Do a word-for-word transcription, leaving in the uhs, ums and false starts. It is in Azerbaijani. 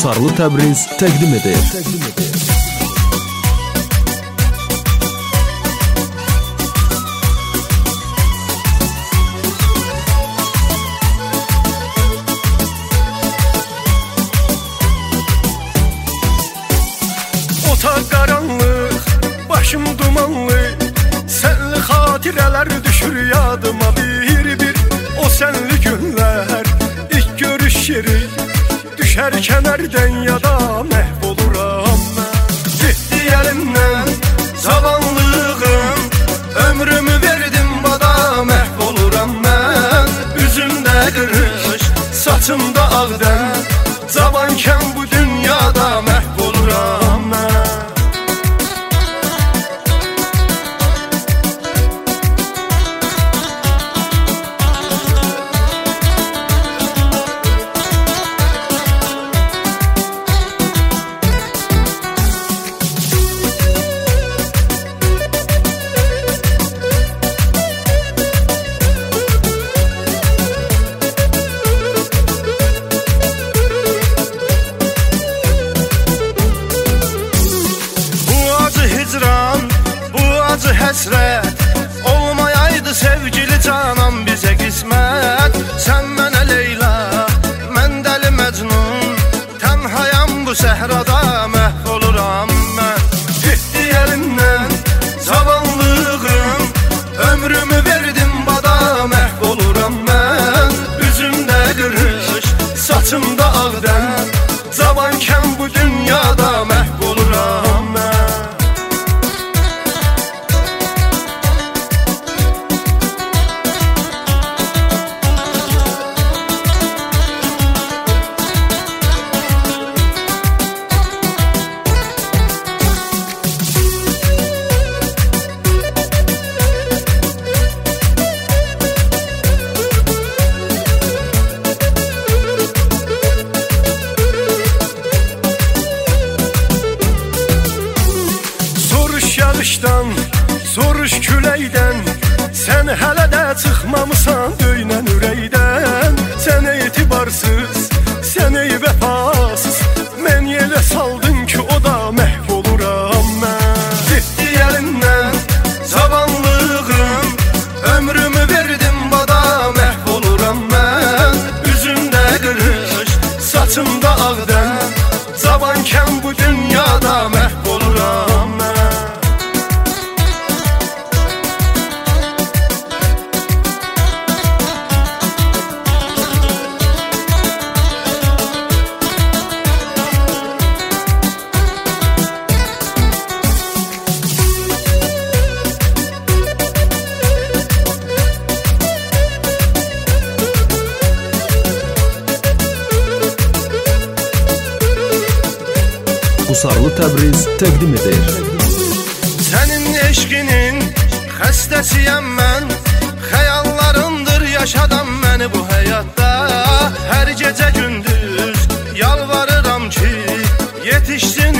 Qusarlı Təbriz təqdim edir. Təqdim edir. Otaq qaranlıq, başım dumanlı, sənli xatirələr düşür yadıma bir-bir. O sənli günlər, ilk görüş yeri, düşər kənərdən yada məhv oluram mən. Getdi əlimdən zavallığım, ömrümü verdim bada məhv oluram mən. Üzümdə qırış, saçımda ağdən, zavankən bu dünyada məhv oluram mən. Həsrət olmayaydı sevgili canan bizə qismət. Sən mənə Leyla, mən dəli Məcnun, tənhayam bu səhrada məhv oluram mən. Getdi əlimdən zavallığım, ömrümü verdim bada məhv oluram mən. Üzümdə qırış, saçımda ağdən, zavankən bu dünyada məhv oluram mən. Yağışdan, soruş küləkdən, sən hələ də çıxmamısan döynən ürəkdən. Sən etibarsız, sən ey vəfasız, mən yerə saldın ki o da məhv oluram mən. Getdi əlimdən zavallığım, ömrümü verdim bada məhv oluram mən. Üzümdə qırış, saçımda ağdən, zavankən bu dünyada məhv oluram mən. Qusarlı Təbriz təqdim edir. Sənin eşqinin xəstəsiyəm mən, xəyallarındır yaşadan məni bu həyatda. Hər gecə gündüz yalvarıram ki yetişsin